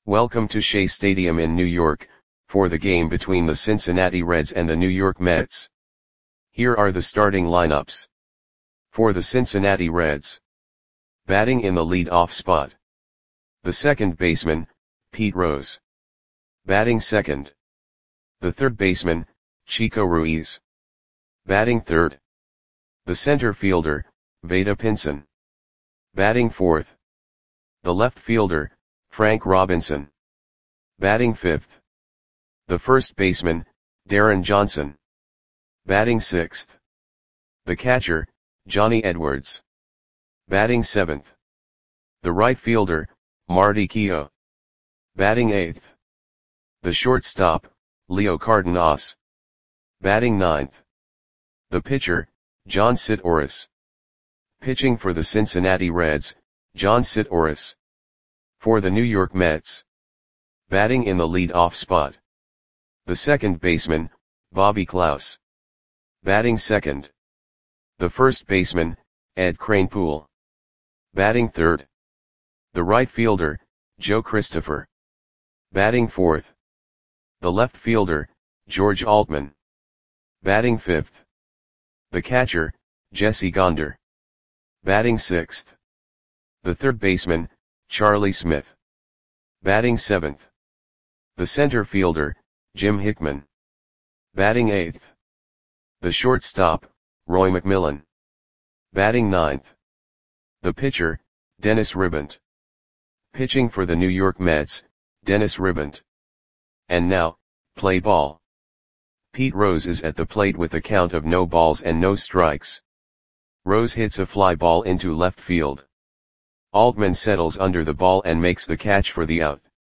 Welcome to Shea Stadium in New York, for the game between the Cincinnati Reds and the New York Mets. Here are the starting lineups. For the Cincinnati Reds. Batting in the lead-off spot. The second baseman, Pete Rose. Batting second. The third baseman, Chico Ruiz. Batting third. The center fielder, Vada Pinson. Batting fourth. The left fielder, Frank Robinson. Batting fifth. The first baseman, Darren Johnson. Batting sixth. The catcher, Johnny Edwards. Batting seventh. The right fielder, Marty Keough. Batting eighth. The shortstop, Leo Cardenas. Batting ninth. The pitcher, John Sitouris. Pitching for the Cincinnati Reds, John Sitouris. For the New York Mets. Batting in the lead-off spot. The second baseman, Bobby Klaus. Batting second. The first baseman, Ed Kranepool. Batting third. The right fielder, Joe Christopher. Batting fourth. The left fielder, George Altman. Batting fifth. The catcher, Jesse Gonder. Batting sixth. The third baseman, Charlie Smith. Batting seventh. The center fielder, Jim Hickman. Batting eighth. The shortstop, Roy McMillan. Batting ninth. The pitcher, Dennis Ribant. Pitching for the New York Mets, Dennis Ribant. And now, play ball. Pete Rose is at the plate with a count of no balls and no strikes. Rose hits a fly ball into left field. Altman settles under the ball and makes the catch for the out.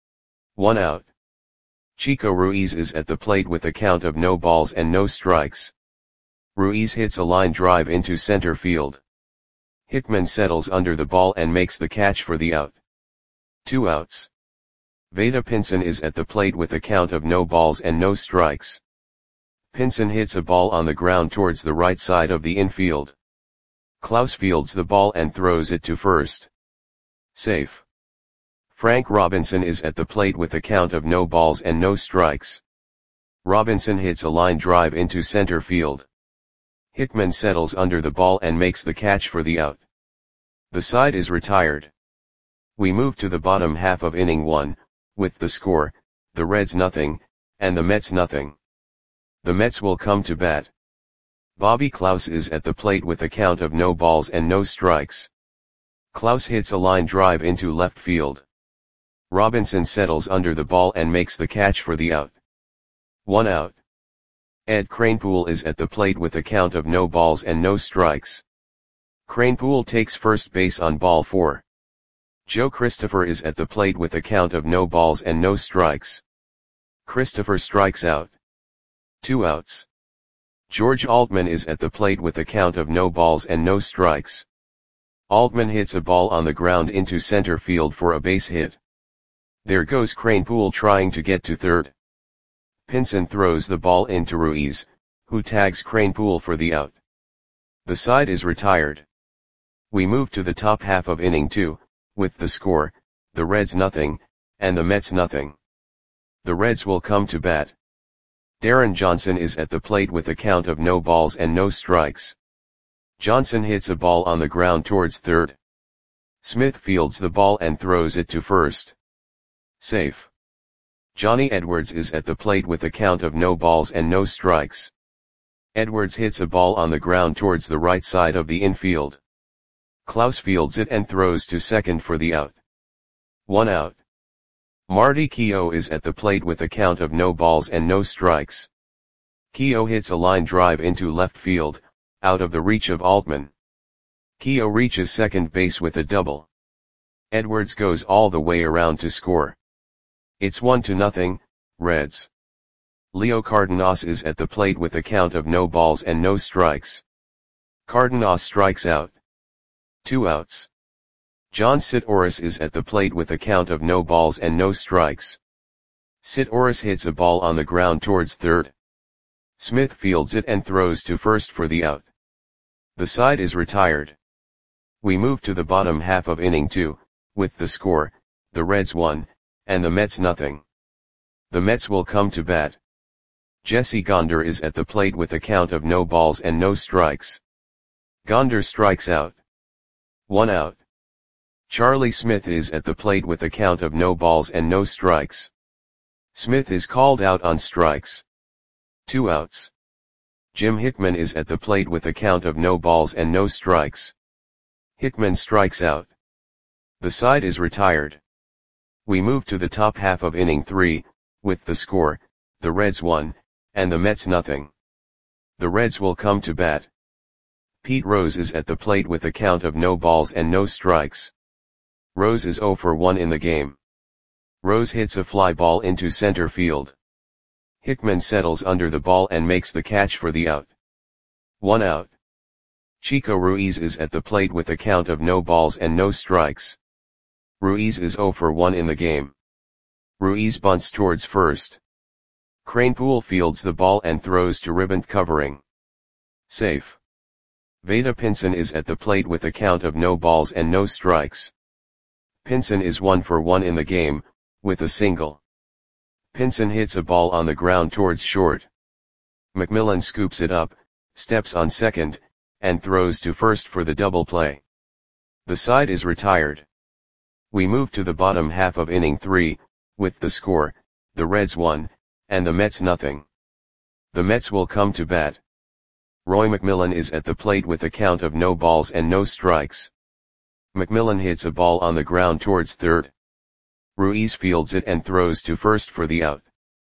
1 out. Chico Ruiz is at the plate with a count of no balls and no strikes. Ruiz hits a line drive into center field. Hickman settles under the ball and makes the catch for the out. 2 outs. Vada Pinson is at the plate with a count of no balls and no strikes. Pinson hits a ball on the ground towards the right side of the infield. Klaus fields the ball and throws it to first. Safe. Frank Robinson is at the plate with a count of no balls and no strikes. Robinson hits a line drive into center field. Hickman settles under the ball and makes the catch for the out. The side is retired. We move to the bottom half of inning 1, with the score, the Reds nothing, and the Mets nothing. The Mets will come to bat. Bobby Klaus is at the plate with a count of no balls and no strikes. Klaus hits a line drive into left field. Robinson settles under the ball and makes the catch for the out. 1 out. Ed Kranepool is at the plate with a count of no balls and no strikes. Kranepool takes first base on ball 4. Joe Christopher is at the plate with a count of no balls and no strikes. Christopher strikes out. 2 outs. George Altman is at the plate with a count of no balls and no strikes. Altman hits a ball on the ground into center field for a base hit. There goes Kranepool trying to get to third. Pinson throws the ball into Ruiz, who tags Kranepool for the out. The side is retired. We move to the top half of inning 2, with the score, the Reds nothing, and the Mets nothing. The Reds will come to bat. Darren Johnson is at the plate with a count of no balls and no strikes. Johnson hits a ball on the ground towards third. Smith fields the ball and throws it to first. Safe. Johnny Edwards is at the plate with a count of no balls and no strikes. Edwards hits a ball on the ground towards the right side of the infield. Klaus fields it and throws to second for the out. 1 out. Marty Keough is at the plate with a count of no balls and no strikes. Keough hits a line drive into left field, out of the reach of Altman. Keough reaches second base with a double. Edwards goes all the way around to score. It's 1-0, Reds. Leo Cardenas is at the plate with a count of no balls and no strikes. Cardenas strikes out. 2 outs. John Sitouris is at the plate with a count of no balls and no strikes. Sitouris hits a ball on the ground towards third. Smith fields it and throws to first for the out. The side is retired. We move to the bottom half of inning 2, with the score, the Reds 1, and the Mets nothing. The Mets will come to bat. Jesse Gonder is at the plate with a count of no balls and no strikes. Gonder strikes out. 1 out. Charlie Smith is at the plate with a count of no balls and no strikes. Smith is called out on strikes. 2 outs. Jim Hickman is at the plate with a count of no balls and no strikes. Hickman strikes out. The side is retired. We move to the top half of inning 3, with the score, the Reds 1, and the Mets nothing. The Reds will come to bat. Pete Rose is at the plate with a count of no balls and no strikes. Rose is 0 for 1 in the game. Rose hits a fly ball into center field. Hickman settles under the ball and makes the catch for the out. 1 out. Chico Ruiz is at the plate with a count of no balls and no strikes. Ruiz is 0 for 1 in the game. Ruiz bunts towards first. Kranepool fields the ball and throws to ribbon covering. Safe. Vada Pinson is at the plate with a count of no balls and no strikes. Pinson is 1 for 1 in the game, with a single. Pinson hits a ball on the ground towards short. McMillan scoops it up, steps on second, and throws to first for the double play. The side is retired. We move to the bottom half of inning 3, with the score, the Reds 1, and the Mets nothing. The Mets will come to bat. Roy McMillan is at the plate with a count of no balls and no strikes. McMillan hits a ball on the ground towards third. Ruiz fields it and throws to first for the out.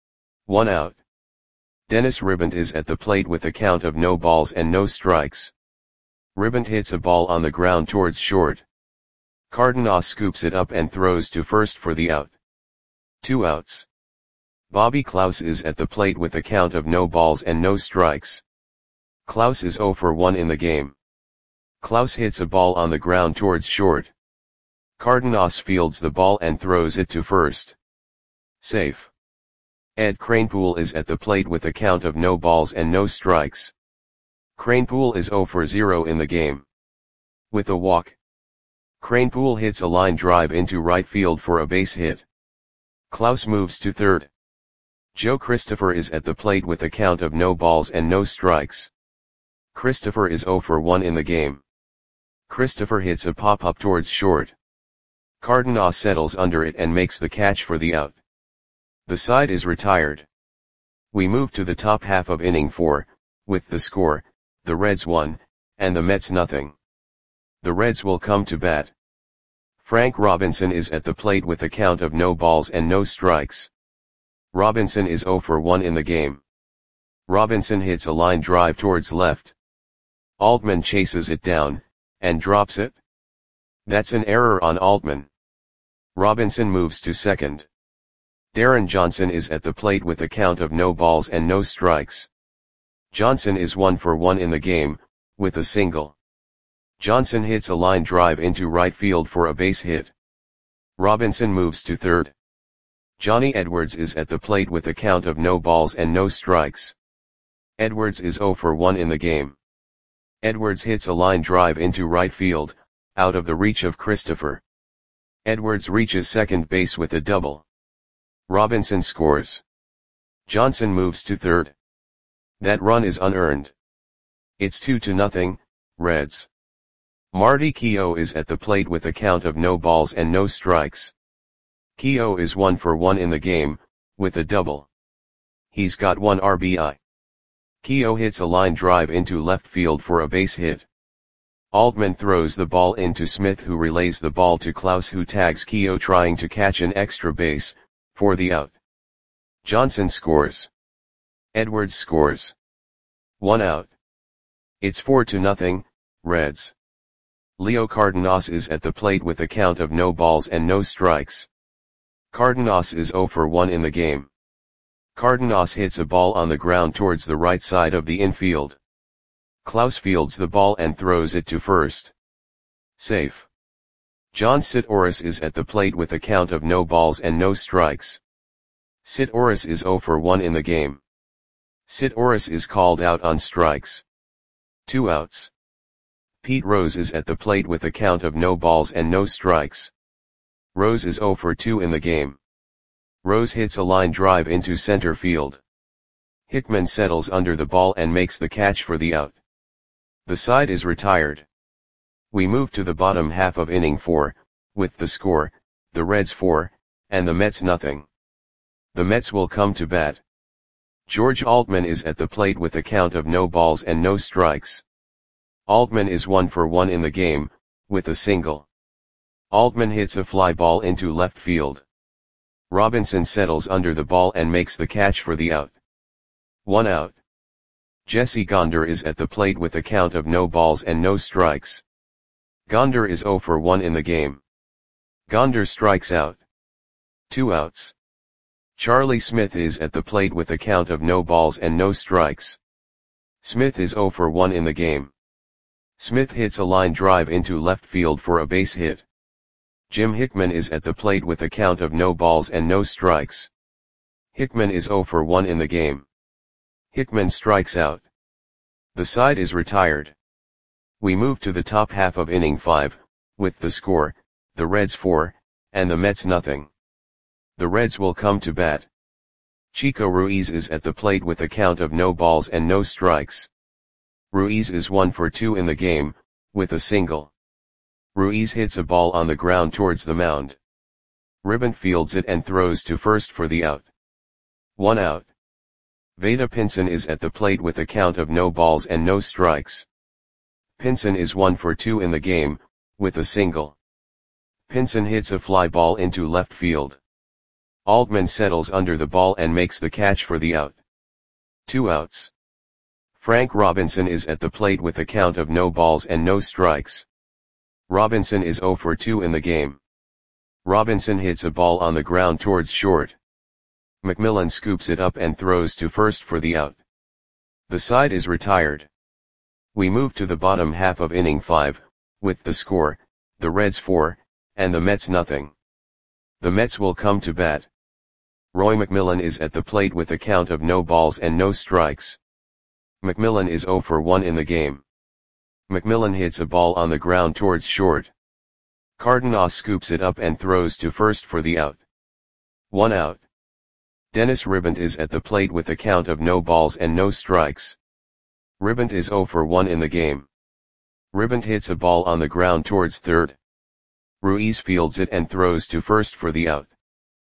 1 out. Dennis Ribbant is at the plate with a count of no balls and no strikes. Ribbant hits a ball on the ground towards short. Cardenas scoops it up and throws to first for the out. 2 outs. Bobby Klaus is at the plate with a count of no balls and no strikes. Klaus is 0 for 1 in the game. Klaus hits a ball on the ground towards short. Cardenas fields the ball and throws it to first. Safe. Ed Kranepool is at the plate with a count of no balls and no strikes. Kranepool is 0 for 0 in the game. With a walk. Kranepool hits a line drive into right field for a base hit. Klaus moves to third. Joe Christopher is at the plate with a count of no balls and no strikes. Christopher is 0 for 1 in the game. Christopher hits a pop-up towards short. Cardenas settles under it and makes the catch for the out. The side is retired. We move to the top half of inning 4, with the score, the Reds 1, and the Mets nothing. The Reds will come to bat. Frank Robinson is at the plate with a count of no balls and no strikes. Robinson is 0 for 1 in the game. Robinson hits a line drive towards left. Altman chases it down, and drops it. That's an error on Altman. Robinson moves to second. Darren Johnson is at the plate with a count of no balls and no strikes. Johnson is 1 for 1 in the game, with a single. Johnson hits a line drive into right field for a base hit. Robinson moves to third. Johnny Edwards is at the plate with a count of no balls and no strikes. Edwards is 0 for 1 in the game. Edwards hits a line drive into right field, out of the reach of Christopher. Edwards reaches second base with a double. Robinson scores. Johnson moves to third. That run is unearned. It's 2-0, Reds. Marty Keough is at the plate with a count of no balls and no strikes. Keough is 1 for 1 in the game, with a double. He's got 1 RBI. Keough hits a line drive into left field for a base hit. Altman throws the ball into Smith, who relays the ball to Klaus, who tags Keough trying to catch an extra base, for the out. Johnson scores. Edwards scores. 1 out. It's 4-0, Reds. Leo Cardenas is at the plate with a count of no balls and no strikes. Cardenas is 0 for 1 in the game. Cardenas hits a ball on the ground towards the right side of the infield. Klaus fields the ball and throws it to first. Safe. John Sitoris is at the plate with a count of no balls and no strikes. Sitoris is 0 for 1 in the game. Sitoris is called out on strikes. 2 outs. Pete Rose is at the plate with a count of no balls and no strikes. Rose is 0 for 2 in the game. Rose hits a line drive into center field. Hickman settles under the ball and makes the catch for the out. The side is retired. We move to the bottom half of inning 4, with the score, the Reds 4, and the Mets nothing. The Mets will come to bat. George Altman is at the plate with a count of no balls and no strikes. Altman is 1 for 1 in the game, with a single. Altman hits a fly ball into left field. Robinson settles under the ball and makes the catch for the out. 1 out. Jesse Gonder is at the plate with a count of no balls and no strikes. Gonder is 0 for 1 in the game. Gonder strikes out. 2 outs. Charlie Smith is at the plate with a count of no balls and no strikes. Smith is 0 for 1 in the game. Smith hits a line drive into left field for a base hit. Jim Hickman is at the plate with a count of no balls and no strikes. Hickman is 0 for 1 in the game. Hickman strikes out. The side is retired. We move to the top half of inning 5, with the score, the Reds 4, and the Mets nothing. The Reds will come to bat. Chico Ruiz is at the plate with a count of no balls and no strikes. Ruiz is 1 for 2 in the game, with a single. Ruiz hits a ball on the ground towards the mound. Ribbon fields it and throws to first for the out. 1 out. Vada Pinson is at the plate with a count of no balls and no strikes. Pinson is 1 for 2 in the game, with a single. Pinson hits a fly ball into left field. Altman settles under the ball and makes the catch for the out. 2 outs. Frank Robinson is at the plate with a count of no balls and no strikes. Robinson is 0 for 2 in the game. Robinson hits a ball on the ground towards short. McMillan scoops it up and throws to first for the out. The side is retired. We move to the bottom half of inning 5, with the score, the Reds 4, and the Mets nothing. The Mets will come to bat. Roy McMillan is at the plate with a count of no balls and no strikes. McMillan is 0 for 1 in the game. McMillan hits a ball on the ground towards short. Cardenas scoops it up and throws to first for the out. 1 out. Dennis Ribbant is at the plate with a count of no balls and no strikes. Ribbant is 0 for 1 in the game. Ribbant hits a ball on the ground towards third. Ruiz fields it and throws to first for the out.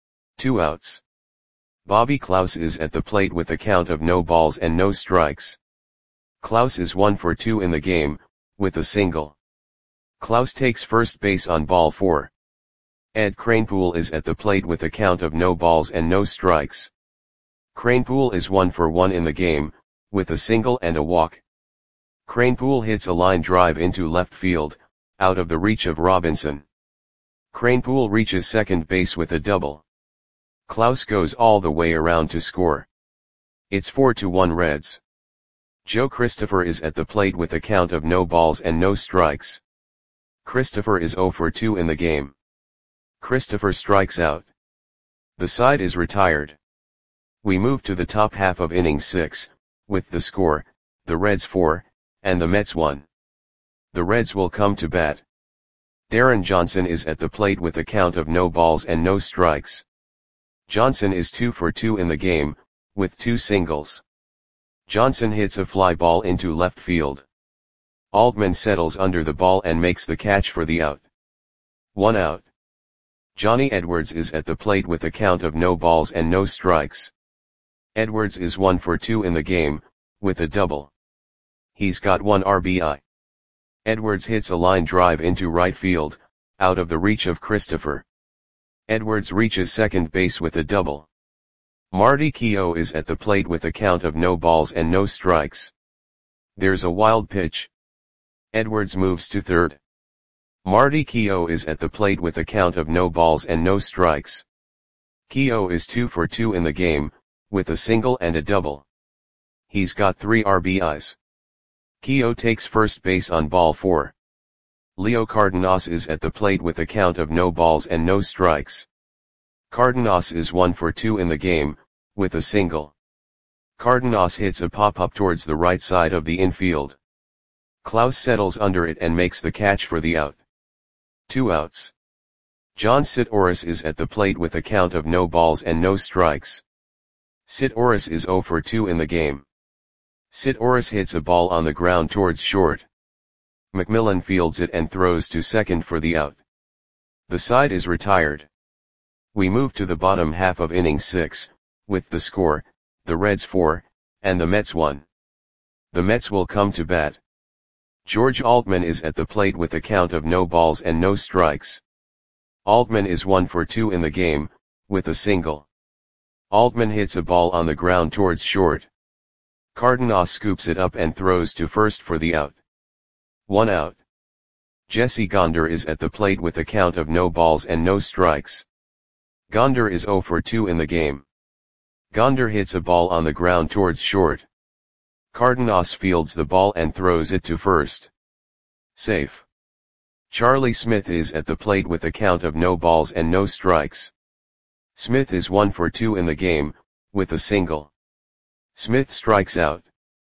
2 outs. Bobby Klaus is at the plate with a count of no balls and no strikes. Klaus is 1 for 2 in the game, with a single. Klaus takes first base on ball 4. Ed Kranepool is at the plate with a count of no balls and no strikes. Kranepool is 1 for 1 in the game, with a single and a walk. Kranepool hits a line drive into left field, out of the reach of Robinson. Kranepool reaches second base with a double. Klaus goes all the way around to score. It's 4-1 Reds. Joe Christopher is at the plate with a count of no balls and no strikes. Christopher is 0 for 2 in the game. Christopher strikes out. The side is retired. We move to the top half of inning 6, with the score, the Reds 4, and the Mets 1. The Reds will come to bat. Darren Johnson is at the plate with a count of no balls and no strikes. Johnson is 2 for 2 in the game, with 2 singles. Johnson hits a fly ball into left field. Altman settles under the ball and makes the catch for the out. 1 out. Johnny Edwards is at the plate with a count of no balls and no strikes. Edwards is 1 for 2 in the game, with a double. He's got 1 RBI. Edwards hits a line drive into right field, out of the reach of Christopher. Edwards reaches second base with a double. Marty Keough is at the plate with a count of no balls and no strikes. There's a wild pitch. Edwards moves to third. Marty Keough is at the plate with a count of no balls and no strikes. Keough is 2 for 2 in the game, with a single and a double. He's got 3 RBIs. Keough takes first base on ball 4. Leo Cardenas is at the plate with a count of no balls and no strikes. Cardenas is 1 for 2 in the game, with a single. Cardenas hits a pop-up towards the right side of the infield. Klaus settles under it and makes the catch for the out. 2 outs. John Sitoris is at the plate with a count of no balls and no strikes. Sitoris is 0 for 2 in the game. Sitoris hits a ball on the ground towards short. McMillan fields it and throws to second for the out. The side is retired. We move to the bottom half of inning 6, with the score, the Reds 4, and the Mets 1. The Mets will come to bat. George Altman is at the plate with a count of no balls and no strikes. Altman is 1 for 2 in the game, with a single. Altman hits a ball on the ground towards short. Cardenas scoops it up and throws to first for the out. 1 out. Jesse Gonder is at the plate with a count of no balls and no strikes. Gonder is 0 for 2 in the game. Gonder hits a ball on the ground towards short. Cardenas fields the ball and throws it to first. Safe. Charlie Smith is at the plate with a count of no balls and no strikes. Smith is 1 for 2 in the game, with a single. Smith strikes out.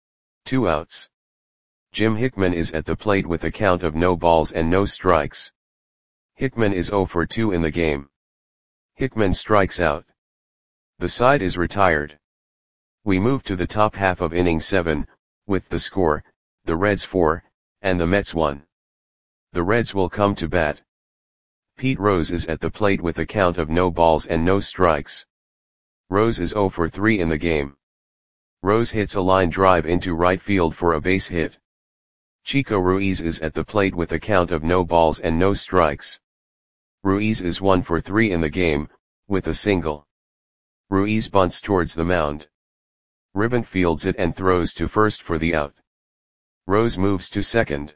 2 outs. Jim Hickman is at the plate with a count of no balls and no strikes. Hickman is 0 for 2 in the game. Hickman strikes out. The side is retired. We move to the top half of inning 7, with the score, the Reds 4, and the Mets 1. The Reds will come to bat. Pete Rose is at the plate with a count of no balls and no strikes. Rose is 0 for 3 in the game. Rose hits a line drive into right field for a base hit. Chico Ruiz is at the plate with a count of no balls and no strikes. Ruiz is 1 for 3 in the game, with a single. Ruiz bunts towards the mound. Ribbon fields it and throws to first for the out. Rose moves to second.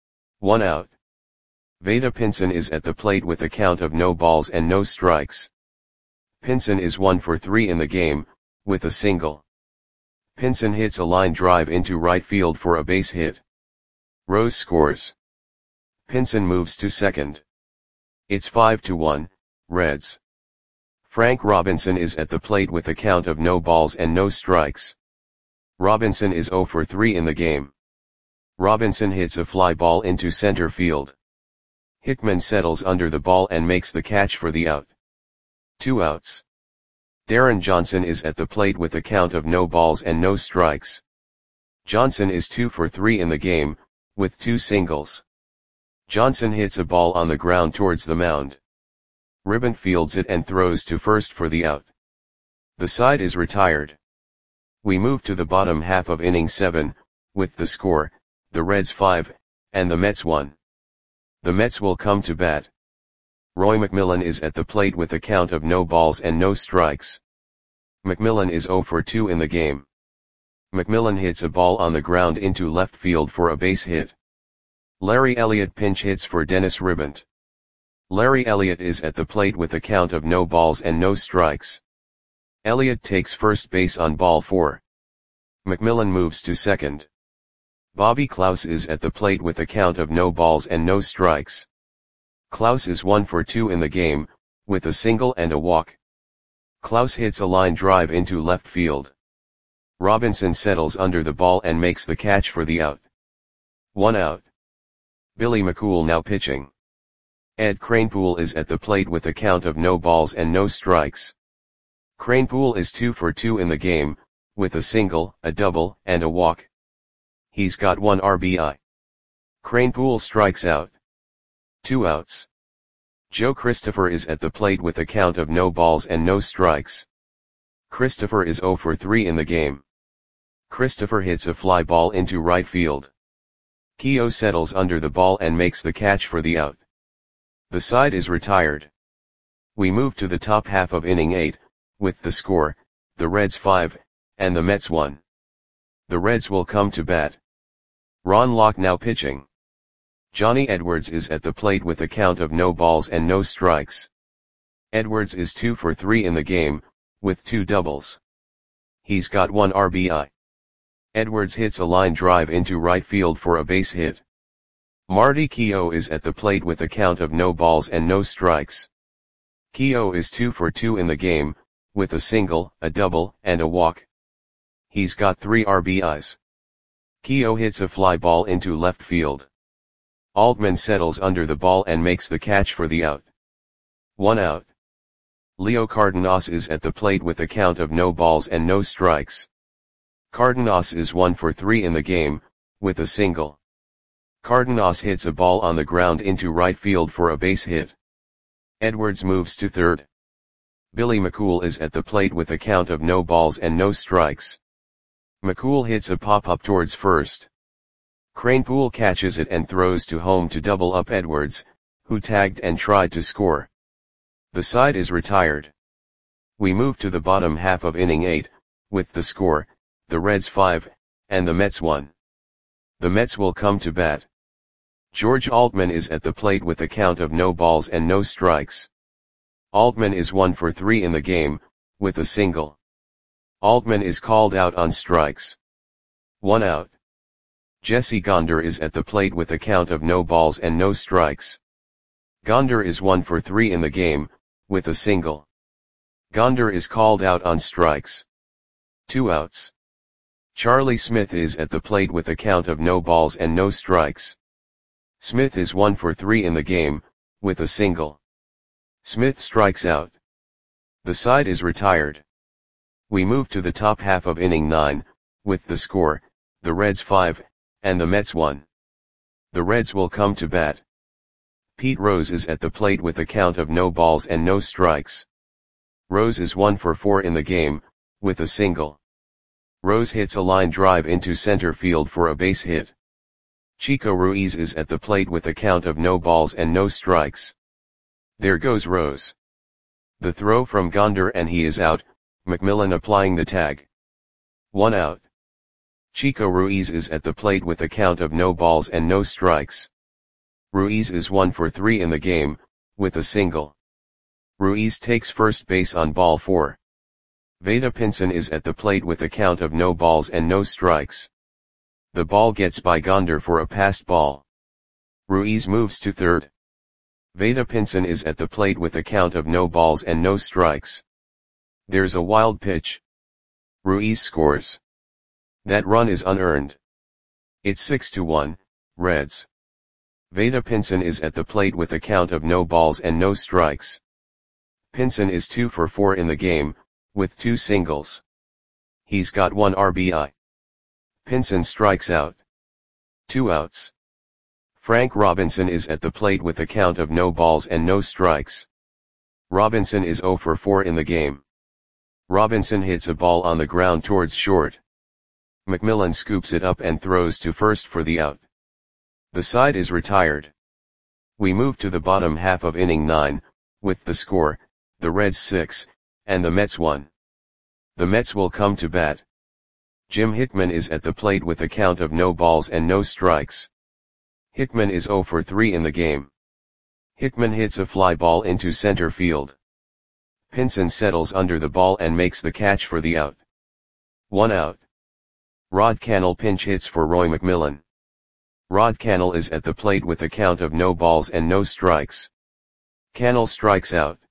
1 out. Vada Pinson is at the plate with a count of no balls and no strikes. Pinson is 1 for 3 in the game, with a single. Pinson hits a line drive into right field for a base hit. Rose scores. Pinson moves to second. It's 5-1, Reds. Frank Robinson is at the plate with a count of no balls and no strikes. Robinson is 0 for 3 in the game. Robinson hits a fly ball into center field. Hickman settles under the ball and makes the catch for the out. 2 outs. Darren Johnson is at the plate with a count of no balls and no strikes. Johnson is 2 for 3 in the game, with 2 singles. Johnson hits a ball on the ground towards the mound. Ribbon fields it and throws to first for the out. The side is retired. We move to the bottom half of inning 7, with the score, the Reds 5, and the Mets 1. The Mets will come to bat. Roy McMillan is at the plate with a count of no balls and no strikes. McMillan is 0 for 2 in the game. McMillan hits a ball on the ground into left field for a base hit. Larry Elliott pinch hits for Dennis Ribbant. Larry Elliott is at the plate with a count of no balls and no strikes. Elliott takes first base on ball 4. McMillan moves to second. Bobby Klaus is at the plate with a count of no balls and no strikes. Klaus is 1 for 2 in the game, with a single and a walk. Klaus hits a line drive into left field. Robinson settles under the ball and makes the catch for the out. 1 out. Billy McCool now pitching. Ed Kranepool is at the plate with a count of no balls and no strikes. Kranepool is 2 for 2 in the game, with a single, a double, and a walk. He's got 1 RBI. Kranepool strikes out. 2 outs. Joe Christopher is at the plate with a count of no balls and no strikes. Christopher is 0 for 3 in the game. Christopher hits a fly ball into right field. Keogh settles under the ball and makes the catch for the out. The side is retired. We move to the top half of inning 8, with the score, the Reds 5, and the Mets 1. The Reds will come to bat. Ron Locke now pitching. Johnny Edwards is at the plate with a count of no balls and no strikes. Edwards is 2 for 3 in the game, with 2 doubles. He's got 1 RBI. Edwards hits a line drive into right field for a base hit. Marty Keogh is at the plate with a count of no balls and no strikes. Keogh is 2 for 2 in the game, with a single, a double, and a walk. He's got 3 RBIs. Keogh hits a fly ball into left field. Altman settles under the ball and makes the catch for the out. 1 out. Leo Cardenas is at the plate with a count of no balls and no strikes. Cardenas is 1 for 3 in the game, with a single. Cardenas hits a ball on the ground into right field for a base hit. Edwards moves to third. Billy McCool is at the plate with a count of no balls and no strikes. McCool hits a pop-up towards first. Kranepool catches it and throws to home to double up Edwards, who tagged and tried to score. The side is retired. We move to the bottom half of inning 8, with the score, the Reds 5, and the Mets 1. The Mets will come to bat. George Altman is at the plate with a count of no balls and no strikes. Altman is 1 for 3 in the game, with a single. Altman is called out on strikes. 1 out. Jesse Gonder is at the plate with a count of no balls and no strikes. Gonder is 1 for 3 in the game, with a single. Gonder is called out on strikes. 2 outs. Charlie Smith is at the plate with a count of no balls and no strikes. Smith is 1 for 3 in the game, with a single. Smith strikes out. The side is retired. We move to the top half of inning 9, with the score, the Reds 5, and the Mets 1. The Reds will come to bat. Pete Rose is at the plate with a count of no balls and no strikes. Rose is 1 for 4 in the game, with a single. Rose hits a line drive into center field for a base hit. Chico Ruiz is at the plate with a count of no balls and no strikes. There goes Rose. The throw from Gonder and he is out, McMillan applying the tag. 1 out. Chico Ruiz is at the plate with a count of no balls and no strikes. Ruiz is 1 for 3 in the game, with a single. Ruiz takes first base on ball 4. Vada Pinson is at the plate with a count of no balls and no strikes. The ball gets by Gonder for a passed ball. Ruiz moves to third. Vada Pinson is at the plate with a count of no balls and no strikes. There's a wild pitch. Ruiz scores. That run is unearned. It's 6-1, Reds. Vada Pinson is at the plate with a count of no balls and no strikes. Pinson is 2 for 4 in the game, with 2 singles. He's got 1 RBI. Pinson strikes out. 2 outs. Frank Robinson is at the plate with a count of no balls and no strikes. Robinson is 0 for 4 in the game. Robinson hits a ball on the ground towards short. McMillan scoops it up and throws to first for the out. The side is retired. We move to the bottom half of inning 9, with the score, the Reds 6, and the Mets 1. The Mets will come to bat. Jim Hickman is at the plate with a count of no balls and no strikes. Hickman is 0 for 3 in the game. Hickman hits a fly ball into center field. Pinson settles under the ball and makes the catch for the out. 1 out. Rod Cannell pinch hits for Roy McMillan. Rod Cannell is at the plate with a count of no balls and no strikes. Cannell strikes out.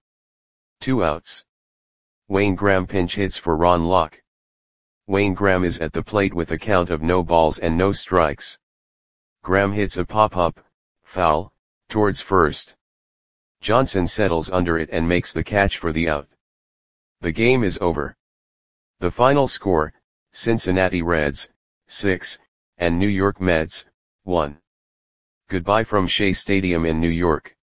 2 outs. Wayne Graham pinch hits for Ron Locke. Wayne Graham is at the plate with a count of no balls and no strikes. Graham hits a pop-up, foul, towards first. Johnson settles under it and makes the catch for the out. The game is over. The final score, Cincinnati Reds, 6, and New York Mets, 1. Goodbye from Shea Stadium in New York.